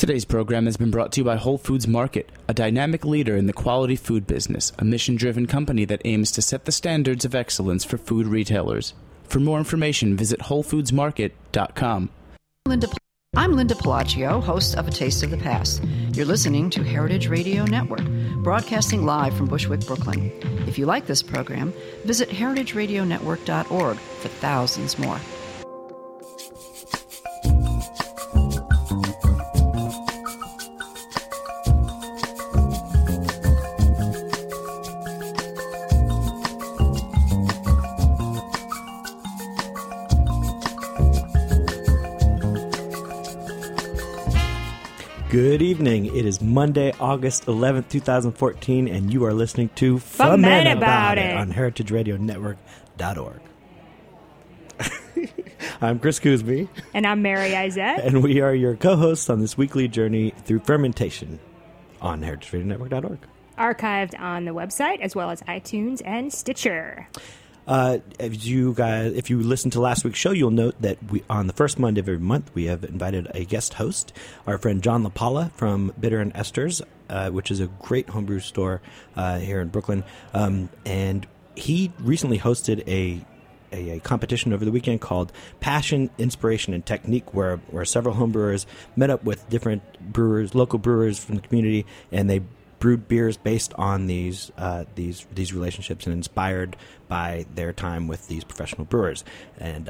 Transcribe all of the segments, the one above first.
Today's program has been brought to you by Whole Foods Market, a dynamic leader in the quality food business, a mission-driven company that aims to set the standards of excellence for food retailers. For more information, visit WholeFoodsMarket.com. I'm Linda Pelaccio, host of A Taste of the Past. You're listening to Heritage Radio Network, broadcasting live from Bushwick, Brooklyn. If you like this program, visit heritageradionetwork.org for thousands more. Good evening. It is Monday, August 11th, 2014, and you are listening to Foment About It on heritageradionetwork.org. I'm Chris Cousby. And I'm Mary Izette. And we are your co-hosts on this weekly journey through fermentation on heritageradionetwork.org. Archived on the website, as well as iTunes and Stitcher. If you listened to last week's show, you'll note that on the first Monday of every month, we have invited a guest host, our friend John LaPalla from Bitter and Esther's, which is a great homebrew store here in Brooklyn. And he recently hosted a competition over the weekend called Passion, Inspiration, and Technique, where several homebrewers met up with different brewers, local brewers from the community, and they brewed beers based on these relationships and inspired by their time with these professional brewers. And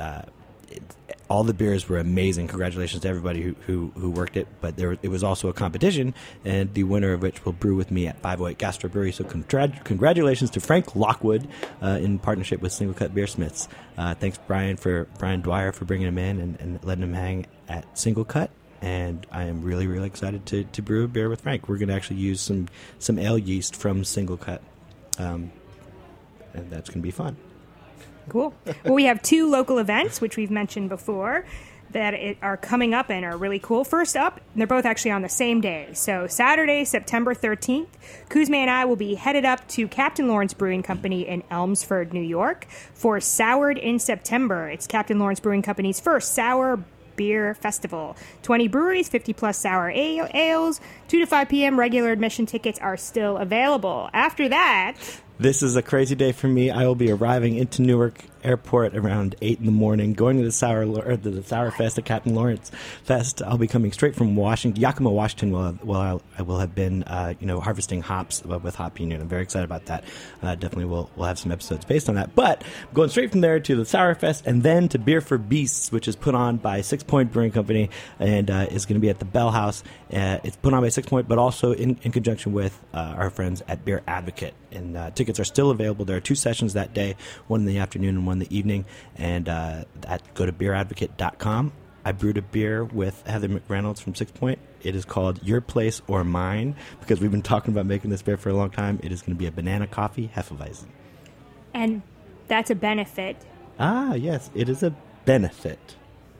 all the beers were amazing. Congratulations to everybody who worked it. But it was also a competition, and the winner of which will brew with me at 508 Gastro Brewery. So congratulations to Frank Lockwood in partnership with Single Cut Beersmiths. Thanks, Brian Dwyer, for bringing him in and letting him hang at Single Cut. And I am really, really excited to brew a beer with Frank. We're going to actually use some ale yeast from Single Cut, and that's going to be fun. Cool. Well, we have two local events, which we've mentioned before, that are coming up and are really cool. First up, they're both actually on the same day. So Saturday, September 13th, Kuzma and I will be headed up to Captain Lawrence Brewing Company in Elmsford, New York, for Soured in September. It's Captain Lawrence Brewing Company's first sour beer festival. 20 breweries, 50-plus sour ales, 2 to 5 p.m. Regular admission tickets are still available. After that, this is a crazy day for me. I will be arriving into Newark Airport around 8 in the morning, going to the Sour Fest at Captain Lawrence Fest. I'll be coming straight from Yakima, Washington, while I will have been harvesting hops with Hop Union. I'm very excited about that. Definitely we'll have some episodes based on that. But I'm going straight from there to the Sour Fest and then to Beer for Beasts, which is put on by Six Point Brewing Company and is going to be at the Bell House. It's put on by Six Point, but also in conjunction with our friends at Beer Advocate. And tickets are still available. There are 2 sessions that day, one in the afternoon and one in the evening. And go to beeradvocate.com. I brewed a beer with Heather McReynolds from Six Point. It is called Your Place or Mine, because we've been talking about making this beer for a long time. It is going to be a banana coffee Hefeweizen. And that's a benefit. Ah, yes, it is a benefit.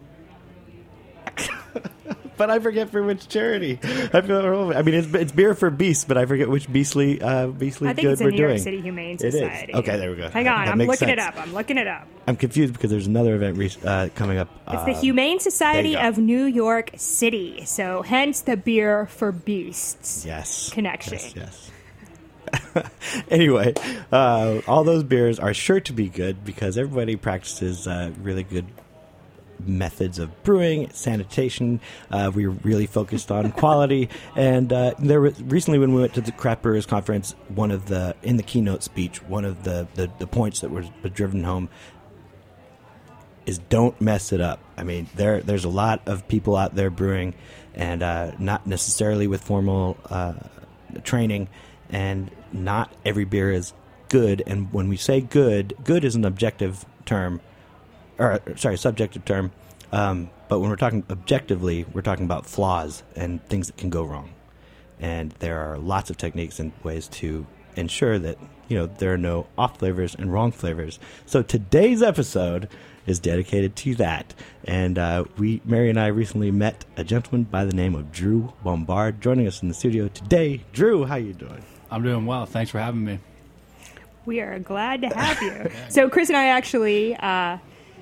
But I forget for which charity. I mean, it's Beer for Beasts, but I forget which beastly good we're doing. I think it's the New York City Humane Society. It is. Okay, there we go. Hang on, I'm looking it up. I'm confused because there's another event coming up. It's the Humane Society of New York City. So hence the Beer for Beasts connection. Yes. Anyway, all those beers are sure to be good because everybody practices really good methods of brewing, sanitation. We were really focused on quality. And recently when we went to the Craft Brewers Conference, in the keynote speech, one of the points that was driven home is don't mess it up. I mean, there's a lot of people out there brewing and not necessarily with formal training, and not every beer is good. And when we say good is an objective term. Subjective term. But when we're talking objectively, we're talking about flaws and things that can go wrong. And there are lots of techniques and ways to ensure that, there are no off flavors and wrong flavors. So today's episode is dedicated to that. And Mary and I recently met a gentleman by the name of Drew Bombard joining us in the studio today. Drew, how you doing? I'm doing well. Thanks for having me. We are glad to have you. So Chris and I actually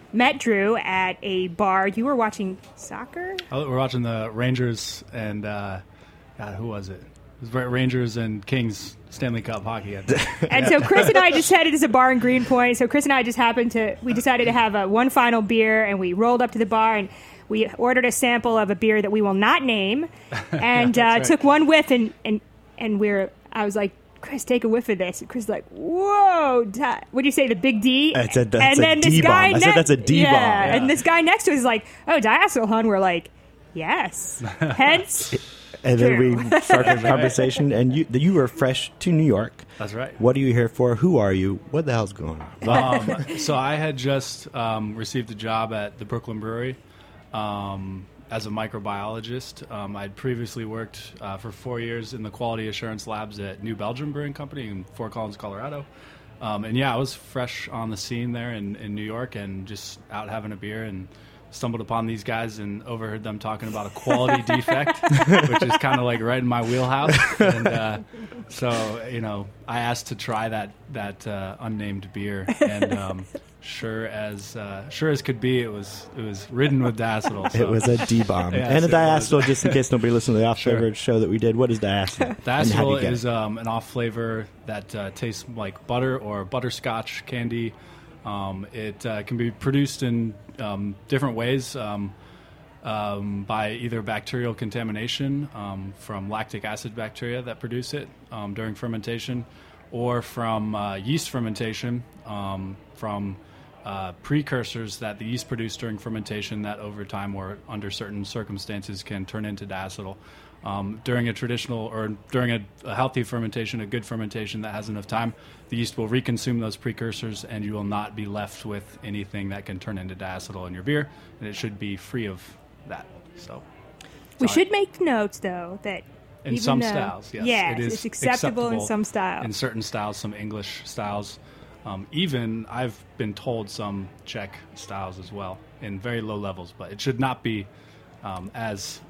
met Drew at a bar. You were watching soccer? Oh, we're watching the Rangers and, God, who was it? It was Rangers and Kings Stanley Cup hockey. And so Chris and I just headed to a bar in Greenpoint. So Chris and I just we decided to have one final beer, and we rolled up to the bar and we ordered a sample of a beer that we will not name, and right. took one whiff, and I was like, Chris, take a whiff of this. And Chris was like, whoa, what do you say, the big D? That's a then this D-bomb. guy I said that's a D-bomb. Yeah, and this guy next to us is like, oh, diacetyl, hun. We're like, yes. Hence... And then we started a conversation, and you were fresh to New York. That's right. What are you here for? Who are you? What the hell's going on? So I had just received a job at the Brooklyn Brewery as a microbiologist. I'd previously worked for 4 years in the quality assurance labs at New Belgium Brewing Company in Fort Collins, Colorado. And yeah, I was fresh on the scene there in New York and just out having a beer and stumbled upon these guys and overheard them talking about a quality defect, which is kind of like right in my wheelhouse. And so, you know, I asked to try that unnamed beer, and sure as could be, it was ridden with diacetyl. So. It was a D-bomb. Yes, and a diacetyl, just in case nobody listened to the off-flavor show that we did. What is diacetyl? Diacetyl is an off-flavor that tastes like butter or butterscotch candy. It can be produced in different ways by either bacterial contamination from lactic acid bacteria that produce it during fermentation, or from yeast fermentation from precursors that the yeast produce during fermentation that over time or under certain circumstances can turn into diacetyl. During a traditional or during a healthy fermentation, a good fermentation that has enough time, the yeast will reconsume those precursors, and you will not be left with anything that can turn into diacetyl in your beer, and it should be free of that. So, we should make notes, though, that in some styles, yes, yeah, it is it's acceptable in some styles. In certain styles, some English styles, even I've been told some Czech styles as well in very low levels, but it should not be as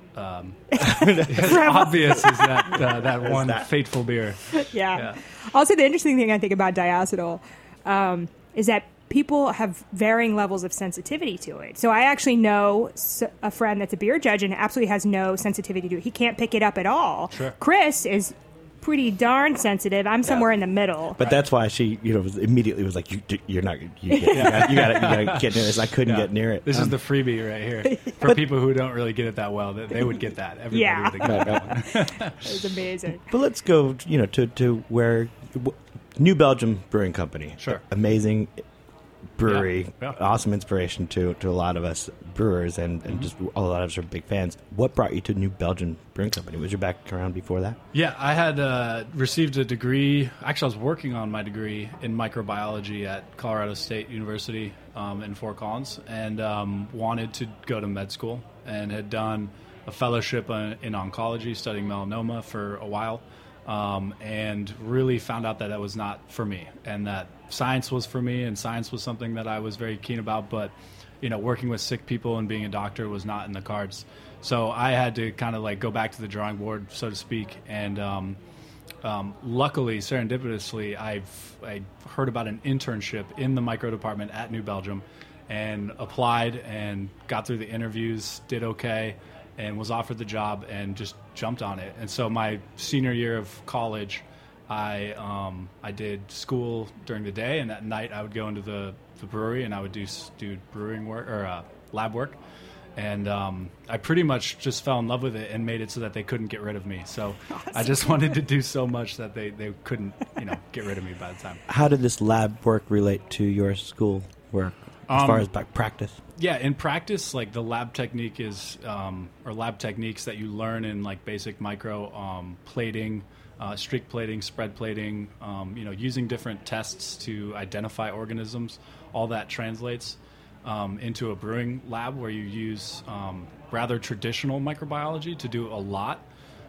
obvious as that one fateful beer. Yeah. Also, the interesting thing I think about diacetyl is that people have varying levels of sensitivity to it. So I actually know a friend that's a beer judge and absolutely has no sensitivity to it. He can't pick it up at all. Sure. Chris is pretty darn sensitive. I'm somewhere in the middle. But that's why she, immediately was like, "You're not. You gotta get near this." I couldn't get near it. This is the freebie right here for people who don't really get it that well. That they would get that. Everybody would get that one. It's amazing. But let's go, to where New Belgium Brewing Company. Sure. Amazing brewery, Yeah. awesome inspiration to a lot of us brewers, and just a lot of us are big fans. What brought you to New Belgium Brewing Company? Was your background before that? Yeah, I had received a degree. Actually, I was working on my degree in microbiology at Colorado State University in Fort Collins, and wanted to go to med school, and had done a fellowship in oncology, studying melanoma for a while, and really found out that was not for me, and that science was for me, and science was something that I was very keen about, but working with sick people and being a doctor was not in the cards. So I had to kind of go back to the drawing board, so to speak. And luckily, serendipitously, I heard about an internship in the micro department at New Belgium, and applied and got through the interviews, did okay, and was offered the job and just jumped on it. And so my senior year of college, I did school during the day, and at night I would go into the brewery and I would do brewing work or lab work, and I pretty much just fell in love with it and made it so that they couldn't get rid of me. So awesome. I just wanted to do so much that they couldn't get rid of me by the time. How did this lab work relate to your school work as far as practice? Yeah, in practice, the lab technique is or lab techniques that you learn in basic micro plating. Streak plating, spread plating, using different tests to identify organisms, all that translates into a brewing lab where you use rather traditional microbiology to do a lot.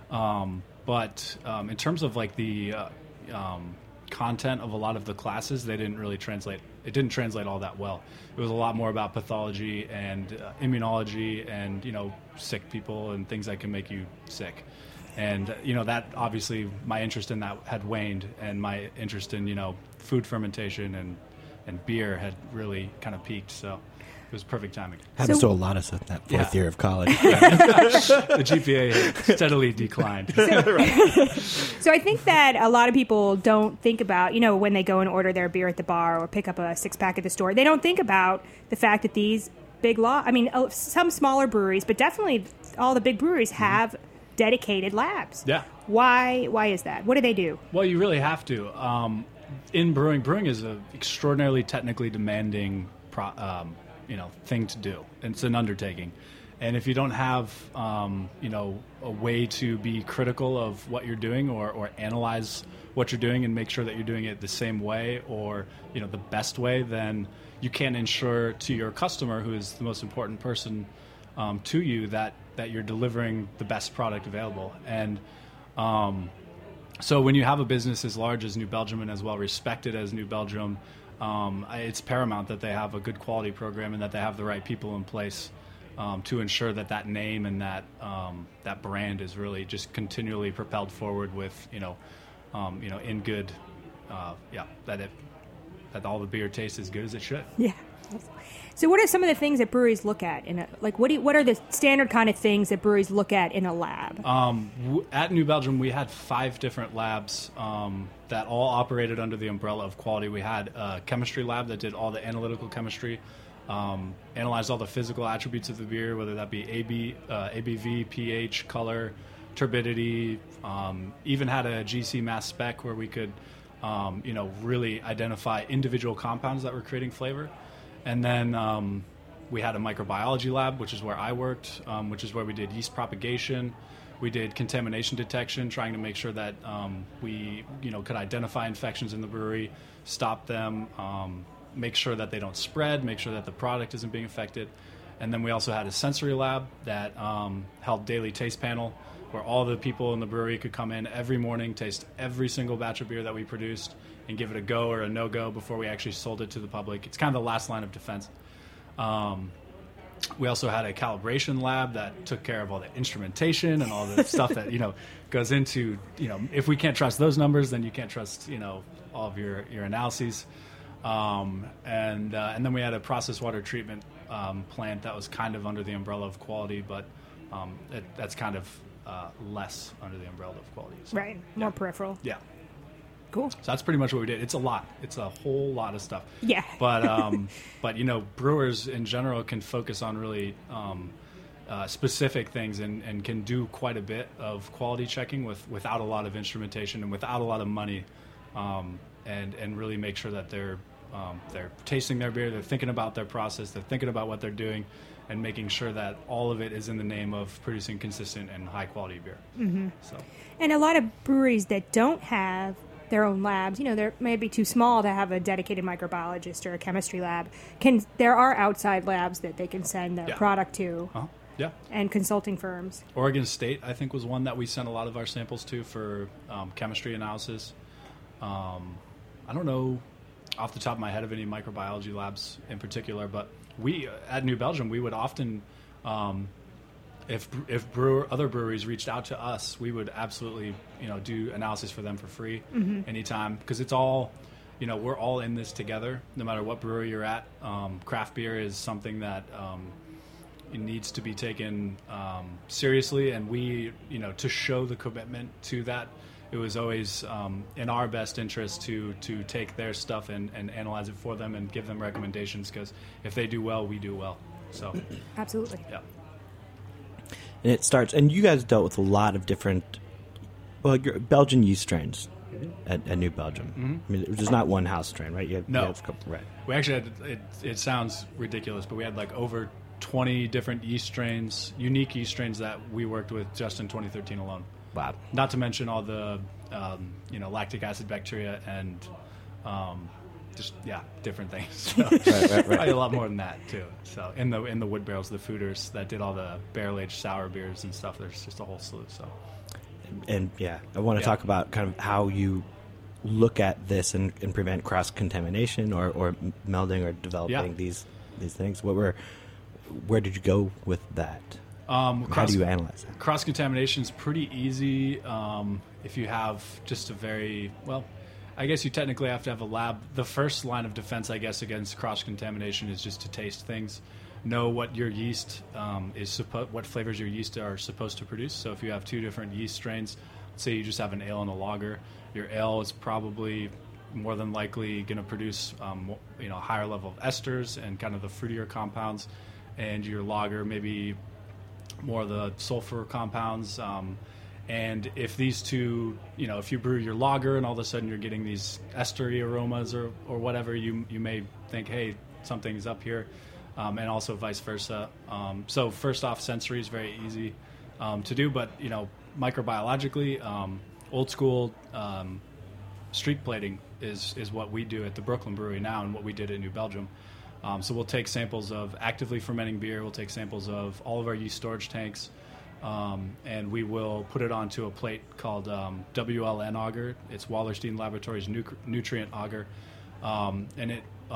But in terms of the content of a lot of the classes, they didn't really translate. It didn't translate all that well. It was a lot more about pathology and immunology and sick people and things that can make you sick. And, that obviously my interest in that had waned, and my interest in, food fermentation and beer had really kind of peaked. So was perfect timing. Happens to a lot of us in that fourth year of college. The GPA had steadily declined. So I think that a lot of people don't think about, when they go and order their beer at the bar or pick up a 6-pack at the store, they don't think about the fact that these some smaller breweries, but definitely all the big breweries have dedicated labs. Yeah. Why is that? What do they do? Well, you really have to. In brewing is an extraordinarily technically demanding thing to do. It's an undertaking. And if you don't have, a way to be critical of what you're doing or analyze what you're doing and make sure that you're doing it the same way or, the best way, then you can't ensure to your customer, who is the most important person to you, that you're delivering the best product available. And so when you have a business as large as New Belgium and as well respected as New Belgium, it's paramount that they have a good quality program and that they have the right people in place to ensure that name and that brand is really just continually propelled forward with in good that all the beer tastes as good as it should. Yeah. So what are some of the things that breweries look at what are the standard kind of things that breweries look at in a lab? At New Belgium, we had 5 different labs that all operated under the umbrella of quality. We had a chemistry lab that did all the analytical chemistry, analyzed all the physical attributes of the beer, whether that be ABV, pH, color, turbidity, even had a GC mass spec where we could really identify individual compounds that were creating flavor. And then we had a microbiology lab, which is where I worked, which is where we did yeast propagation. We did contamination detection, trying to make sure that we could identify infections in the brewery, stop them, make sure that they don't spread, make sure that the product isn't being affected. And then we also had a sensory lab that held daily taste panel, where all the people in the brewery could come in every morning, taste every single batch of beer that we produced, and give it a go or a no-go before we actually sold it to the public. It's kind of the last line of defense. We also had a calibration lab that took care of all the instrumentation and all the stuff that goes into if we can't trust those numbers, then you can't trust all of your analyses. And then we had a process water treatment plant that was kind of under the umbrella of quality, but that's kind of less under the umbrella of quality. So, right, more peripheral. Yeah. Cool. So that's pretty much what we did. It's a lot. It's a whole lot of stuff. Yeah. But brewers in general can focus on really specific things and can do quite a bit of quality checking without a lot of instrumentation and without a lot of money, and really make sure that they're tasting their beer, they're thinking about their process, they're thinking about what they're doing, and making sure that all of it is in the name of producing consistent and high quality beer. Mm-hmm. So. And a lot of breweries that don't have their own labs, they may be too small to have a dedicated microbiologist or a chemistry lab. There are outside labs that they can send their product to. Uh-huh. Yeah. And consulting firms. Oregon State, I think, was one that we sent a lot of our samples to for chemistry analysis. I don't know off the top of my head of any microbiology labs in particular, but we at New Belgium, we would often, if other breweries reached out to us, we would absolutely do analysis for them for free anytime, because it's all, we're all in this together. No matter what brewery you're at, craft beer is something that it needs to be taken seriously, and we, to show the commitment to that, it was always in our best interest to take their stuff and analyze it for them and give them recommendations, because if they do well, we do well. So absolutely. Yeah. And it starts, and you guys dealt with a lot of different, Belgian yeast strains at New Belgium. Mm-hmm. I mean, there's not one house strain, right? You have a couple, right. We actually had, it sounds ridiculous, but we had like over 20 different yeast strains, unique yeast strains that we worked with just in 2013 alone. Wow. Not to mention all the, lactic acid bacteria and different things. So, right. Probably a lot more than that too. So in the wood barrels, the fooders that did all the barrel-aged sour beers and stuff, there's just a whole slew. So, and I want to talk about kind of how you look at this and prevent cross-contamination or melding or developing these things. Where did you go with that? How do you analyze that? Cross-contamination is pretty easy if you have just a very, I guess you technically have to have a lab. The first line of defense, I guess, against cross-contamination is just to taste things. Know what your yeast what flavors your yeast are supposed to produce. So if you have 2 different yeast strains, let's say you just have an ale and a lager, your ale is probably more than likely going to produce a higher level of esters and kind of the fruitier compounds, and your lager maybe more of the sulfur compounds. And if these two, if you brew your lager and all of a sudden you're getting these estery aromas or whatever, you may think, hey, something's up here. And also vice versa. So first off, sensory is very easy to do, but microbiologically, old school streak plating is what we do at the Brooklyn Brewery now, and what we did at New Belgium. So we'll take samples of actively fermenting beer. We'll take samples of all of our yeast storage tanks, and we will put it onto a plate called WLN auger. It's Wallerstein Laboratories Nutrient Auger, and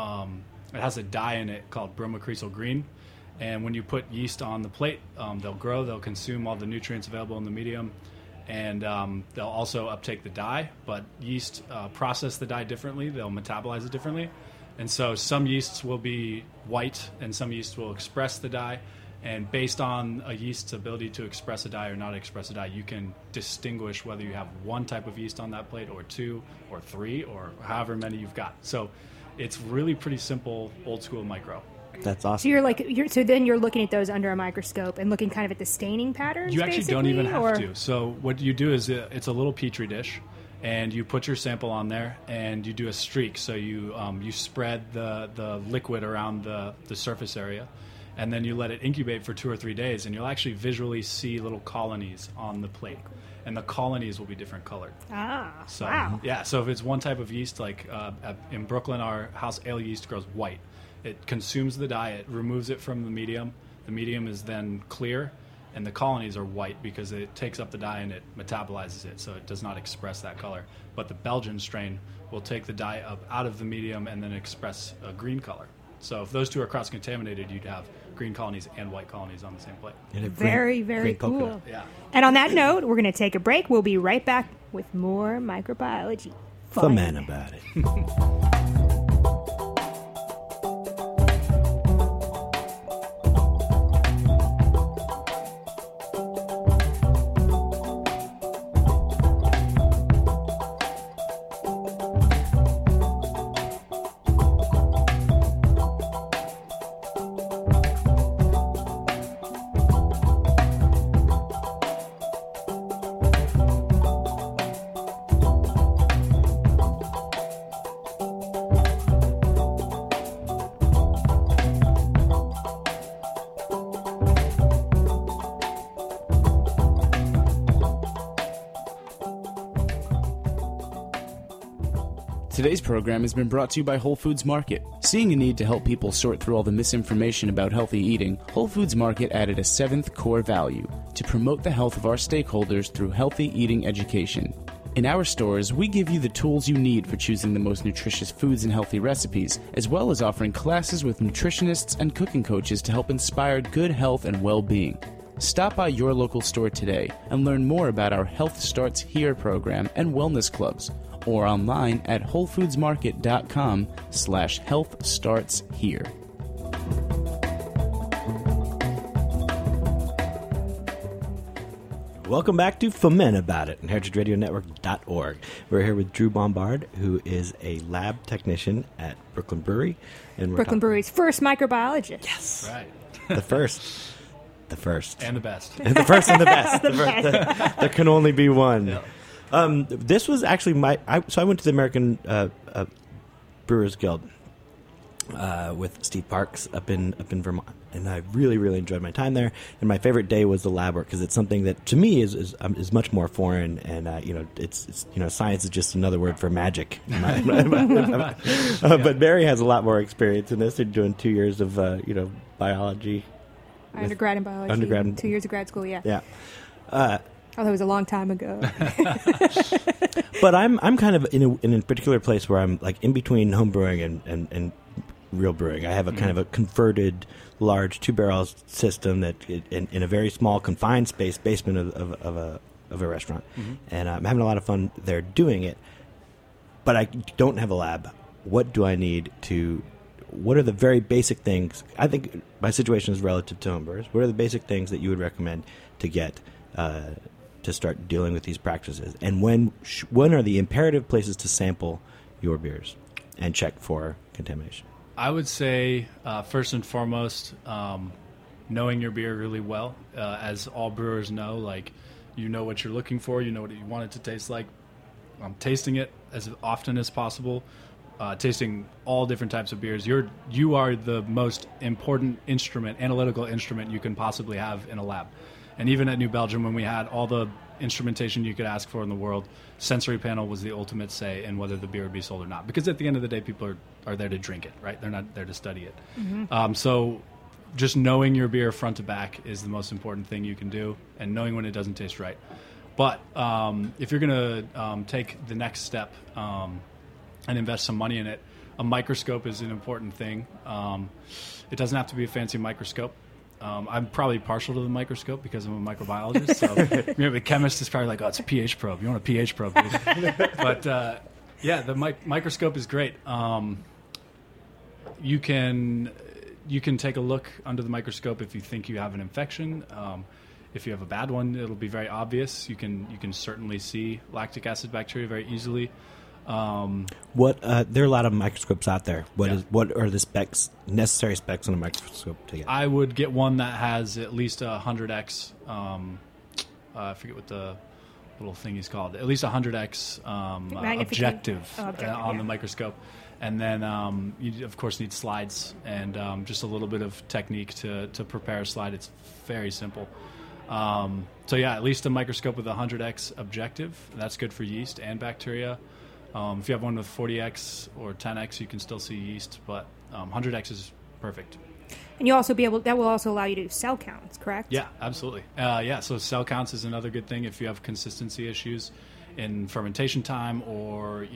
it has a dye in it called bromocresol green, and when you put yeast on the plate, they'll grow, they'll consume all the nutrients available in the medium, and they'll also uptake the dye, but yeast process the dye differently, they'll metabolize it differently, and so some yeasts will be white and some yeasts will express the dye, and based on a yeast's ability to express a dye or not express a dye, you can distinguish whether you have one type of yeast on that plate or 2 or 3 or however many you've got. So it's really pretty simple, old school micro. That's awesome. So then you're looking at those under a microscope and looking kind of at the staining patterns. You actually don't even have to. So what you do is it's a little petri dish, and you put your sample on there, and you do a streak. So you spread the liquid around the surface area, and then you let it incubate for 2 or 3 days, and you'll actually visually see little colonies on the plate. And the colonies will be different colored. So, wow. Yeah, so if it's one type of yeast, like in Brooklyn, our house ale yeast grows white. It consumes the dye, it removes it from the medium. The medium is then clear, and the colonies are white because it takes up the dye and it metabolizes it, so it does not express that color. But the Belgian strain will take the dye up out of the medium and then express a green color. So if those two are cross-contaminated, you'd have green colonies and white colonies on the same plate. Very, very cool. Coconut. Yeah. And on that note, we're going to take a break. We'll be right back with more microbiology. Fun about it. Today's program has been brought to you by Whole Foods Market. Seeing a need to help people sort through all the misinformation about healthy eating, Whole Foods Market added a 7th core value: to promote the health of our stakeholders through healthy eating education. In our stores, we give you the tools you need for choosing the most nutritious foods and healthy recipes, as well as offering classes with nutritionists and cooking coaches to help inspire good health and well-being. Stop by your local store today and learn more about our Health Starts Here program and wellness clubs, or online at wholefoodsmarket.com/healthstartshere. Welcome back to Foment About It on heritageradionetwork.org. We're here with Drew Bombard, who is a lab technician at Brooklyn Brewery. And Brooklyn Brewery's first microbiologist. Yes. Right. The first. The first. And the best. The first and the best. There can only be one. Yeah. This was actually so I went to the American Brewers Guild with Steve Parks up in Vermont, and I really, really enjoyed my time there. And my favorite day was the lab work, because it's something that to me is much more foreign, and it's science is just another word for magic. But Barry has a lot more experience in this. They're doing 2 years of biology. Undergrad in biology. 2 years of grad school, yeah. Yeah. Although it was a long time ago. But I'm kind of in a particular place where I'm like in between home brewing and real brewing. I have a kind of a converted large 2-barrel system that in a very small confined space basement of a restaurant, and I'm having a lot of fun there doing it. but I don't have a lab. What do I need to? What are the very basic things? I think my situation is relative to homebrewers. What are the basic things that you would recommend to get to start dealing with these practices? And when are the imperative places to sample your beers and check for contamination? I would say first and foremost, knowing your beer really well. As all brewers know, like, you know what you're looking for, you know what you want it to taste like. Tasting it as often as possible. Tasting all different types of beers. You are the most important analytical instrument you can possibly have in a lab. And even at New Belgium, when we had all the instrumentation you could ask for in the world, sensory panel was the ultimate say in whether the beer would be sold or not. Because at the end of the day, people are there to drink it, right? They're not there to study it. Mm-hmm. So just knowing your beer front to back is the most important thing you can do, and knowing when it doesn't taste right. But if you're going to take the next step and invest some money in it, a microscope is an important thing. It doesn't have to be a fancy microscope. I'm probably partial to the microscope because I'm a microbiologist. So the chemist is probably like, oh, it's a pH probe. You want a pH probe. But yeah, the microscope is great. You can take a look under the microscope if you think you have an infection. If you have a bad one, it'll be very obvious. You can certainly see lactic acid bacteria very easily. There are a lot of microscopes out there. What are the necessary specs on a microscope to get? I would get one that has at least 100x. I forget what the little thing is called. At least 100x objective on the microscope. And then you, of course, need slides and just a little bit of technique to prepare a slide. It's very simple. So, yeah, at least a microscope with 100x objective. That's good for yeast and bacteria. If you have one with 40x or 10x, you can still see yeast, but 100x is perfect. And that will also allow you to do cell counts, correct? Yeah, absolutely. So cell counts is another good thing if you have consistency issues in fermentation time, or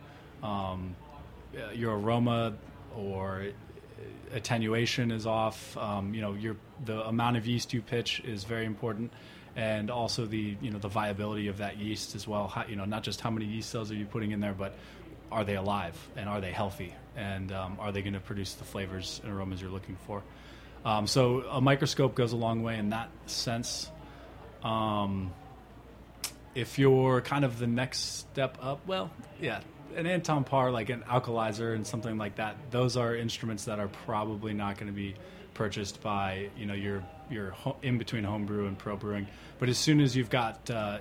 your aroma or attenuation is off. The amount of yeast you pitch is very important. And also the viability of that yeast as well. Not just how many yeast cells are you putting in there, but are they alive and are they healthy, and are they going to produce the flavors and aromas you're looking for? So a microscope goes a long way in that sense. If you're kind of the next step up, an Anton Par, like an alkalizer and something like that, those are instruments that are probably not going to be purchased by your in between homebrew and pro brewing. But as soon as you've got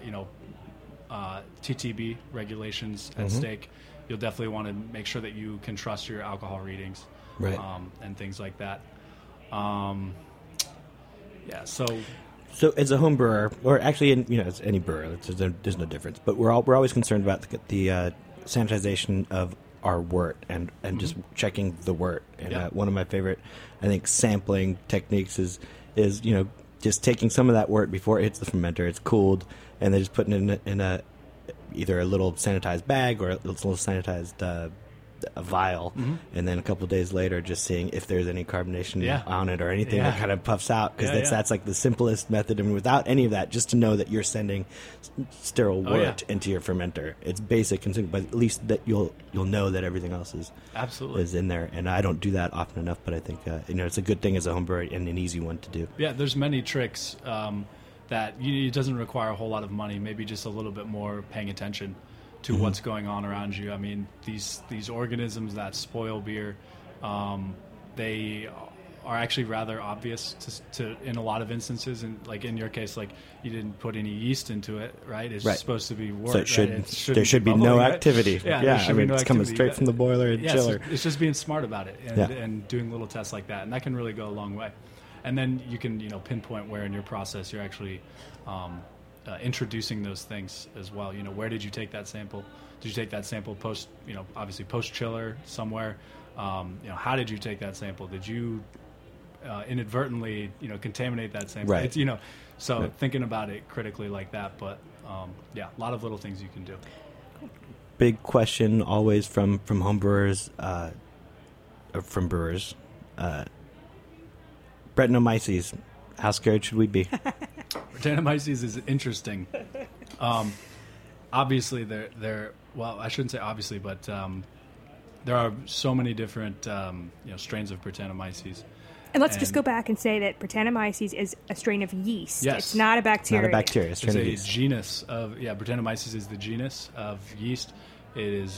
TTB regulations at stake, you'll definitely want to make sure that you can trust your alcohol readings, right, and things like that. So as a home brewer, or actually as any brewer, there's no difference. But we're always concerned about the sanitization of our wort and just checking the wort. And one of my favorite, I think, sampling techniques is just taking some of that wort before it hits the fermenter. It's cooled, and then just putting it in either a little sanitized bag or a little sanitized a vial, and then a couple of days later just seeing if there's any carbonation on it or anything that kind of puffs out, because that's like the simplest method. And without any of that, just to know that you're sending sterile wort into your fermenter. It's basic, but at least that you'll know that everything else is in there. And I don't do that often enough, but I think it's a good thing as a home brewer and an easy one to do. Yeah, there's many tricks that it doesn't require a whole lot of money, maybe just a little bit more paying attention to what's going on around you. I mean, these organisms that spoil beer, they are actually rather obvious to in a lot of instances. And like in your case, like you didn't put any yeast into it, right? It's supposed to be wort. So there should be no activity. Yeah, I mean, it's coming straight from the boiler and chiller. It's just being smart about it and doing little tests like that, and that can really go a long way. And then you can pinpoint where in your process you're actually introducing those things as well. Where did you take that sample? Did you take that sample post, obviously post chiller somewhere? How did you take that sample? Did you inadvertently, contaminate that sample? Right. It's, thinking about it critically like that. But a lot of little things you can do. Big question always from homebrewers, from brewers. Brettanomyces, how scared should we be? Brettanomyces is interesting. obviously there. Well, I shouldn't say obviously, but there are so many different strains of Brettanomyces. And let's just go back and say that Brettanomyces is a strain of yeast. Yes. It's not a bacteria. Not a bacteria. It's It's a a yeast. genus of Brettanomyces is the genus of yeast. It is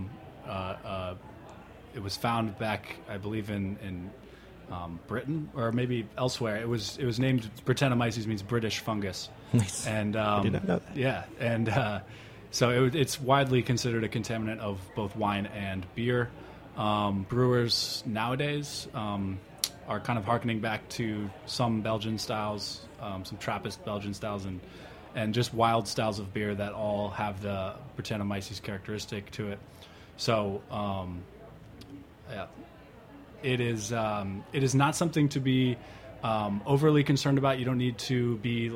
it was found back, I believe, in Britain or maybe elsewhere. It was named Brettanomyces, means British fungus. Nice. And I did not know that. Yeah, and so it's widely considered a contaminant of both wine and beer. Brewers nowadays are kind of hearkening back to some Belgian styles, some Trappist Belgian styles, and just wild styles of beer that all have the Brettanomyces characteristic to it. So, it is not something to be overly concerned about. You don't need to be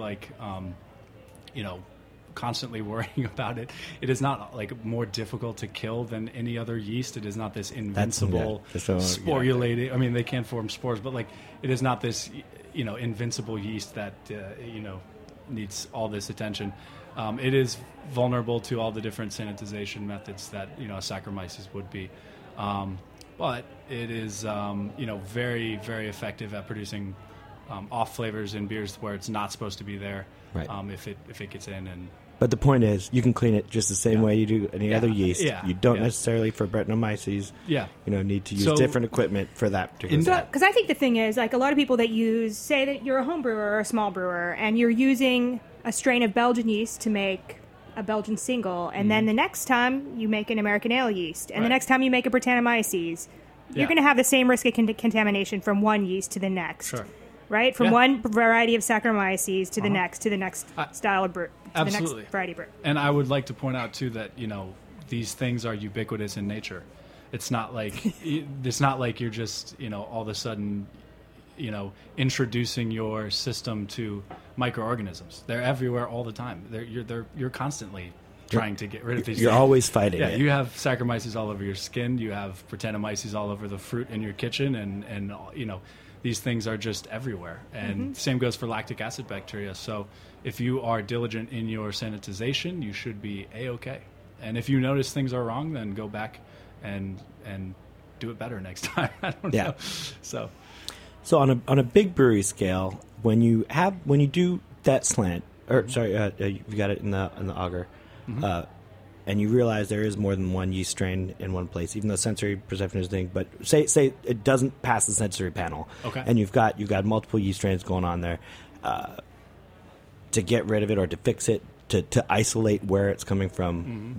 constantly worrying about it. It is not more difficult to kill than any other yeast. It is not this invincible sporulating. I mean, they can form spores, but it is not this invincible yeast that needs all this attention. It is vulnerable to all the different sanitization methods that a Saccharomyces would be, but it is very, very effective at producing off flavors in beers where it's not supposed to be there. Right. If it gets in. But the point is, you can clean it just the same way you do any other yeast. Yeah. You don't necessarily, for Brettanomyces, need to use different equipment for that particular thing. Because I think the thing is, a lot of people that say that you're a home brewer or a small brewer, and you're using a strain of Belgian yeast to make a Belgian single, and then the next time you make an American ale yeast, and the next time you make a Brettanomyces, you're going to have the same risk of contamination from one yeast to the next. Sure. Right? From one variety of Saccharomyces to the next style of brew. Absolutely. The next variety of brew. And I would like to point out too that these things are ubiquitous in nature. It's not like you're just all of a sudden introducing your system to microorganisms. They're everywhere all the time. You're constantly trying to get rid of these. You're things. always fighting. Yeah, it. you have Saccharomyces all over your skin. You have Brettanomyces all over the fruit in your kitchen, and these things are just everywhere. And same goes for lactic acid bacteria. So if you are diligent in your sanitization, you should be A-okay. And if you notice things are wrong, then go back and do it better next time. I don't know. So on a big brewery scale, when you do that slant, or sorry, you got it in the auger, and you realize there is more than one yeast strain in one place, even though sensory perception is a thing. But say it doesn't pass the sensory panel, and you've got multiple yeast strains going on there. To get rid of it or to fix it, to isolate where it's coming from,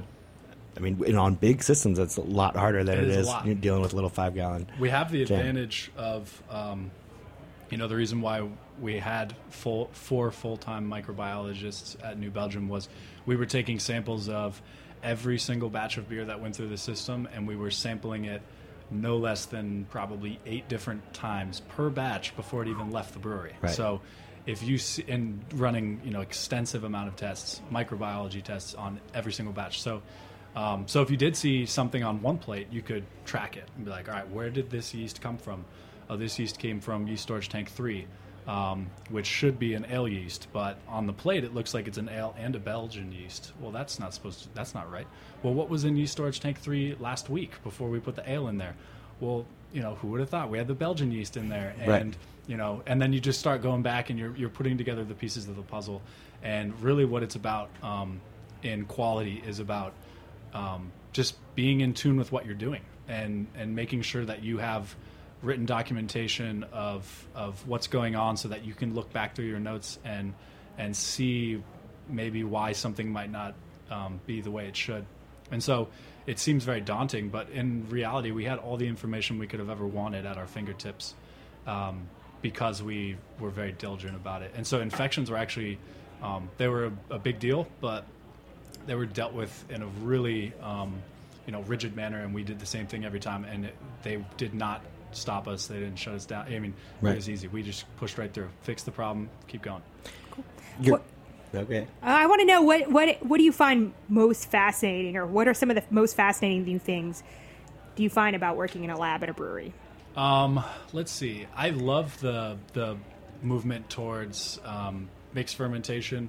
on big systems, it's a lot harder than it is dealing with little 5-gallon. We have the advantage of, the reason why we had four full-time microbiologists at New Belgium was we were taking samples of every single batch of beer that went through the system, and we were sampling it no less than probably 8 different times per batch before it even left the brewery. Right. So if you see, and running extensive amount of tests, microbiology tests on every single batch. So if you did see something on one plate, you could track it and be like, all right, where did this yeast come from? Oh, this yeast came from yeast storage tank 3, which should be an ale yeast, but on the plate it looks like it's an ale and a Belgian yeast. Well, that's not right. Well, what was in yeast storage tank 3 last week before we put the ale in there? Well, who would have thought we had the Belgian yeast in there? And and then you just start going back and you're putting together the pieces of the puzzle. And really what it's about in quality is about just being in tune with what you're doing and making sure that you have written documentation of what's going on so that you can look back through your notes and see maybe why something might not be the way it should. And so it seems very daunting, but in reality we had all the information we could have ever wanted at our fingertips because we were very diligent about it. And so infections were actually they were a big deal, but they were dealt with in a really rigid manner, and we did the same thing every time, and they did not stop us. They didn't shut us down. I mean, It was easy. We just pushed right through, fixed the problem, keep going. Cool. Okay. I want to know what do you find most fascinating, or what are some of the most fascinating new things do you find about working in a lab at a brewery? Let's see. I love the movement towards mixed fermentation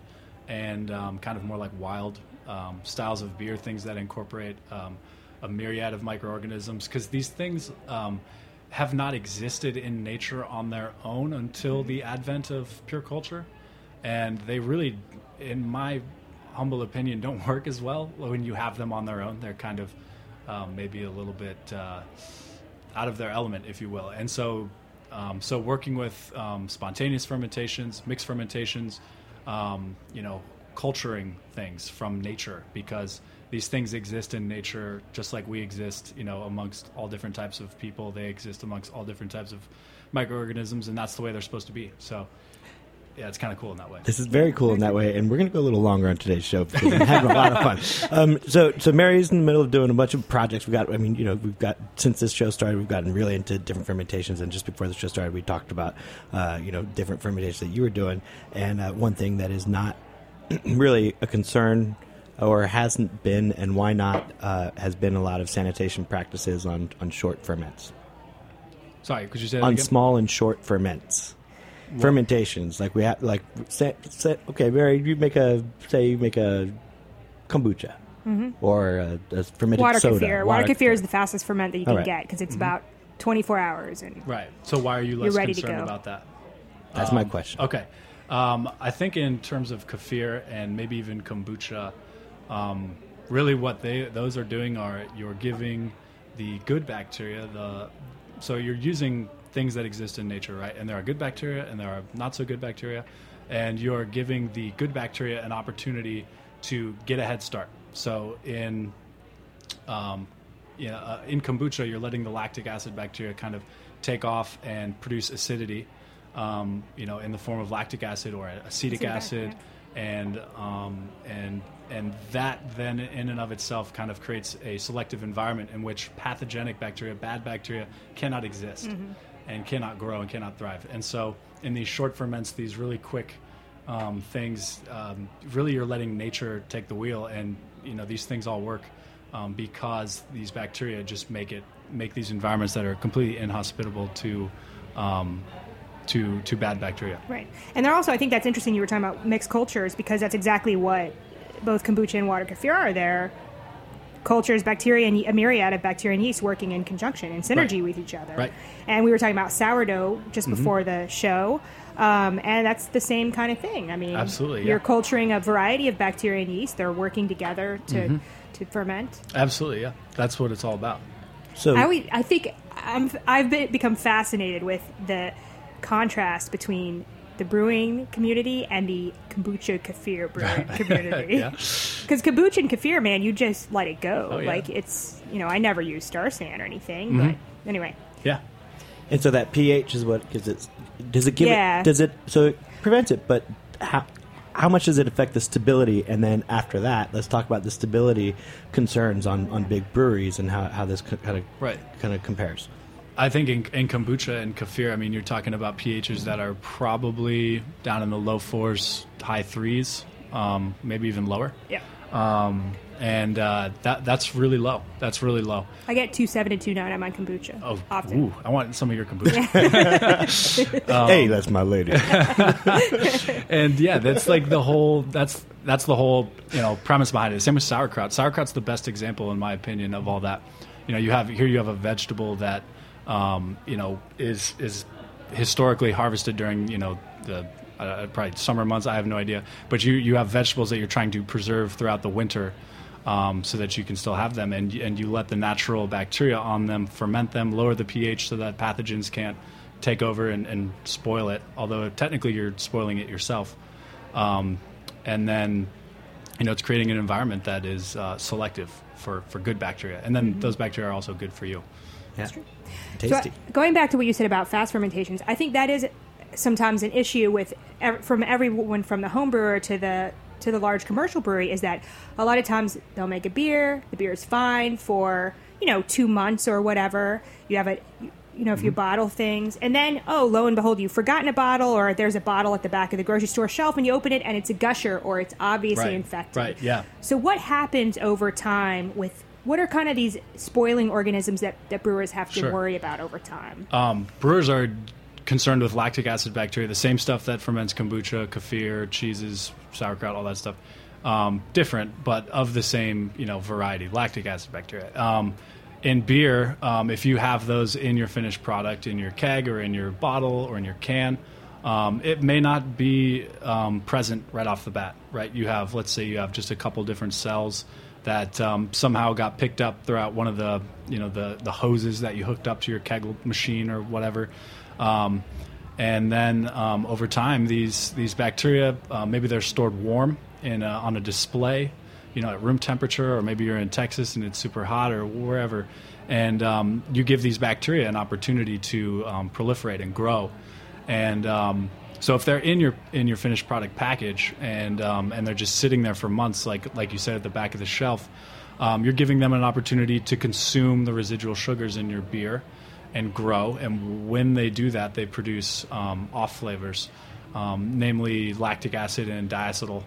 and kind of more like wild styles of beer, things that incorporate a myriad of microorganisms, because these things have not existed in nature on their own until the advent of pure culture, and they really, in my humble opinion, don't work as well when you have them on their own. They're kind of maybe a little bit out of their element, if you will. And so working with spontaneous fermentations, mixed fermentations, culturing things from nature, because these things exist in nature just like we exist, amongst all different types of people. They exist amongst all different types of microorganisms, and that's the way they're supposed to be. So yeah, it's kind of cool in that way. This is very cool in that way, and we're going to go a little longer on today's show because I'm having a lot of fun. So Mary's in the middle of doing a bunch of projects. We've got since this show started, we've gotten really into different fermentations, and just before the show started, we talked about different fermentations that you were doing, and one thing that is not really a concern or hasn't been, and why not, has been a lot of sanitation practices on short ferments. Sorry, could you say that on again? Small and short ferments. Fermentations, like we have, okay, Mary, you make a kombucha or a fermented Water soda. kefir. Water kefir is the fastest ferment that you can get because it's about 24 hours. Right. So why are you less ready concerned to go. about that? That's my question. Okay. I think in terms of kefir and maybe even kombucha, really what those are doing are you're giving the good bacteria so you're using things that exist in nature, right? And there are good bacteria and there are not so good bacteria, and you're giving the good bacteria an opportunity to get a head start. So in kombucha, you're letting the lactic acid bacteria kind of take off and produce acidity, in the form of lactic acid or acetic acid, and that then in and of itself kind of creates a selective environment in which pathogenic bacteria, bad bacteria, cannot exist and cannot grow and cannot thrive. And so in these short ferments, these really quick things, really you're letting nature take the wheel, and these things all work because these bacteria just make these environments that are completely inhospitable to bad bacteria. Right. And they're also, I think that's interesting you were talking about mixed cultures, because that's exactly what both kombucha and water kefir are. They're cultures, bacteria, and a myriad of bacteria and yeast working in conjunction, in synergy with each other. Right. And we were talking about sourdough just before the show, and that's the same kind of thing. I mean, absolutely, you're culturing a variety of bacteria and yeast. They're working together to ferment. Absolutely, yeah. That's what it's all about. So I think I've become fascinated with the contrast between the brewing community and the kombucha kefir brewing community. Because kombucha and kefir, man, you just let it go. Oh, yeah. Like it's, I never use Star San or anything, but anyway. Yeah. And so that pH is what so it prevents it, but how much does it affect the stability? And then after that, let's talk about the stability concerns on big breweries and how this kind of compares. I think in kombucha and kefir, I mean, you're talking about pHs that are probably down in the low 4s, high 3s, maybe even lower. Yeah. And that's really low. That's really low. I get 2.7 and 2.9 on my kombucha. Oh, often. Ooh, I want some of your kombucha. Hey, that's my lady. And yeah, that's like the whole. That's the whole premise behind it. Same with sauerkraut. Sauerkraut's the best example, in my opinion, of all that. You have a vegetable that is historically harvested during the probably summer months. I have no idea, but you have vegetables that you're trying to preserve throughout the winter, so that you can still have them, and you let the natural bacteria on them ferment them, lower the pH so that pathogens can't take over and spoil it. Although technically you're spoiling it yourself, and then it's creating an environment that is selective for good bacteria, and then those bacteria are also good for you. Yeah. That's true. Tasty. So, going back to what you said about fast fermentations, I think that is sometimes an issue from everyone from the home brewer to the large commercial brewery, is that a lot of times they'll make a beer, the beer is fine for 2 months or whatever. You have it, if you bottle things, and then lo and behold, you've forgotten a bottle, or there's a bottle at the back of the grocery store shelf, and you open it and it's a gusher, or it's obviously infected. Right. Yeah. So what happens over time with what are kind of these spoiling organisms that brewers have to worry about over time? Brewers are concerned with lactic acid bacteria, the same stuff that ferments kombucha, kefir, cheeses, sauerkraut, all that stuff. Different, but of the same, variety, lactic acid bacteria. In beer, if you have those in your finished product, in your keg or in your bottle or in your can, it may not be present right off the bat, right? Let's say you have just a couple different cells that somehow got picked up throughout one of the, the hoses that you hooked up to your keg machine or whatever. And then over time, these bacteria, maybe they're stored warm on a display, at room temperature, or maybe you're in Texas and it's super hot or wherever, and you give these bacteria an opportunity to proliferate and grow. And so if they're in your finished product package and they're just sitting there for months, like you said, at the back of the shelf, you're giving them an opportunity to consume the residual sugars in your beer and grow. And when they do that, they produce off flavors, namely lactic acid and diacetyl.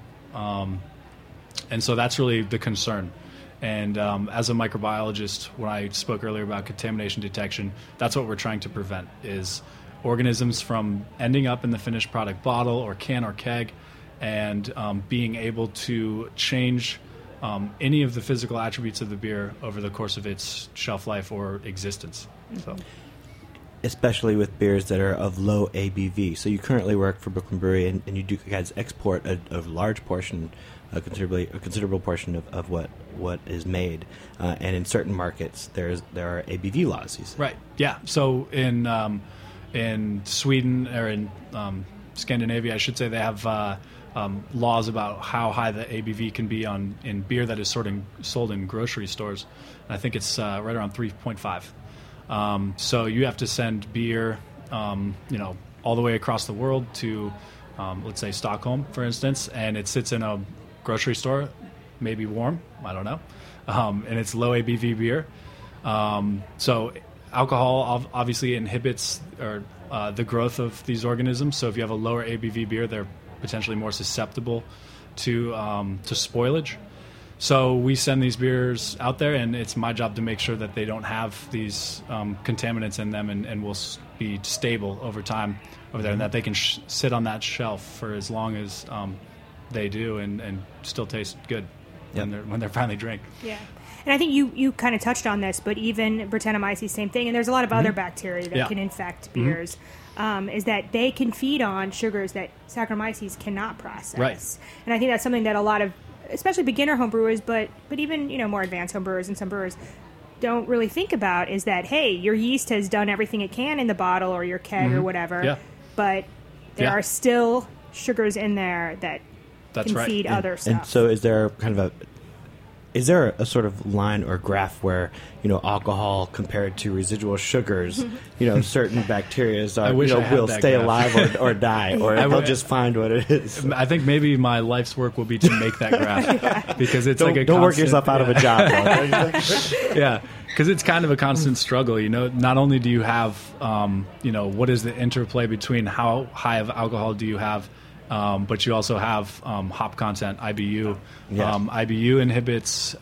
And so that's really the concern. And as a microbiologist, when I spoke earlier about contamination detection, that's what we're trying to prevent, is organisms from ending up in the finished product bottle or can or keg and being able to change any of the physical attributes of the beer over the course of its shelf life or existence. So, especially with beers that are of low ABV. So you currently work for Brooklyn Brewery, and you do guys export a large portion, a considerable portion of what is made, and in certain markets there are ABV laws. You said. Right. Yeah. So in Sweden, or in Scandinavia, I should say, they have laws about how high the ABV can be in beer that is sold in grocery stores. And I think it's right around 3.5. So you have to send beer, all the way across the world to, let's say, Stockholm, for instance, and it sits in a grocery store, maybe warm, I don't know, and it's low ABV beer. So alcohol obviously inhibits the growth of these organisms. So if you have a lower ABV beer, they're potentially more susceptible to spoilage. So we send these beers out there, and it's my job to make sure that they don't have these contaminants in them, and will be stable over time over there, and that they can sit on that shelf for as long as they do, and still taste good when they're finally drank. Yeah. And I think you kind of touched on this, but even Brettanomyces, same thing. And there's a lot of other bacteria that can infect beers, is that they can feed on sugars that Saccharomyces cannot process. Right. And I think that's something that a lot of, especially beginner home brewers, but even more advanced home brewers and some brewers don't really think about, is that, hey, your yeast has done everything it can in the bottle or your keg or whatever, but there are still sugars in there that can feed other stuff. And so is there is there a sort of line or graph where, alcohol compared to residual sugars, certain bacteria will stay alive or die, or they'll just find what it is? I think maybe my life's work will be to make that graph, because it's don't work yourself out of a job. Yeah, because it's kind of a constant struggle. Not only do you have, what is the interplay between how high of alcohol do you have, but you also have hop content, IBU. Yes. IBU inhibits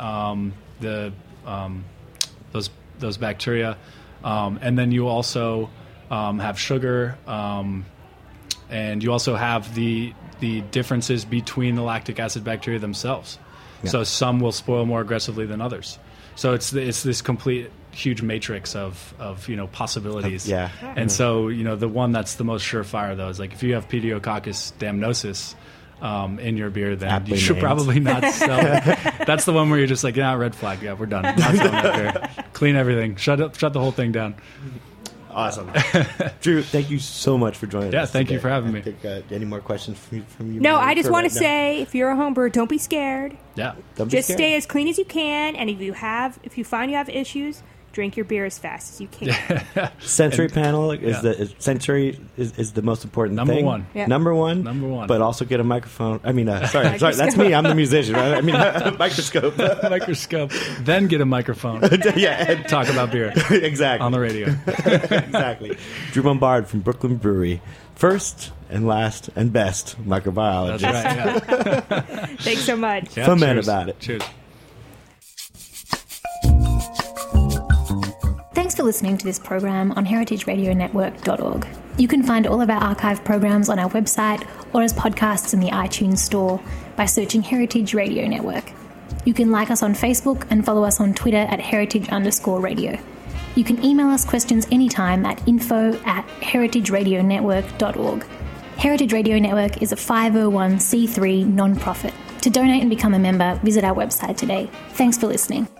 those bacteria, and then you also have sugar, and you also have the differences between the lactic acid bacteria themselves. Yeah. So some will spoil more aggressively than others. So it's this complete huge matrix of possibilities. And so the one that's the most surefire, though, is like if you have Pediococcus damnosus in your beer, then you should probably not sell it. That's the one where you're just like, red flag, we're done. Not selling that beer. Clean everything. Shut the whole thing down. Awesome. Drew, thank you so much for joining us. Yeah, thank you for having me. Any more questions from you? No, I just want to say, if you're a home brewer, don't be scared. Yeah. Just stay as clean as you can, and if you find you have issues, drink your beer as fast as you can. Sensory panel is sensory is the most important Number thing. One. Yeah. Number one. But also get a microphone. I mean, sorry, that's me. I'm the musician. Right? I mean, microscope. Microscope. Then get a microphone. And talk about beer. Exactly. On the radio. Exactly. Drew Bombard from Brooklyn Brewery. First and last and best microbiologist. That's right. Yeah. Thanks so much. Yeah, Foment about it. Cheers. Thanks for listening to this program on heritageradionetwork.org. You can find all of our archive programs on our website or as podcasts in the iTunes Store by searching Heritage Radio Network. You can like us on Facebook and follow us on Twitter at heritage_radio. You can email us questions anytime at info@heritageradionetwork.org. Heritage Radio Network is a 501c3 non-profit. To donate and become a member, visit our website today. Thanks for listening.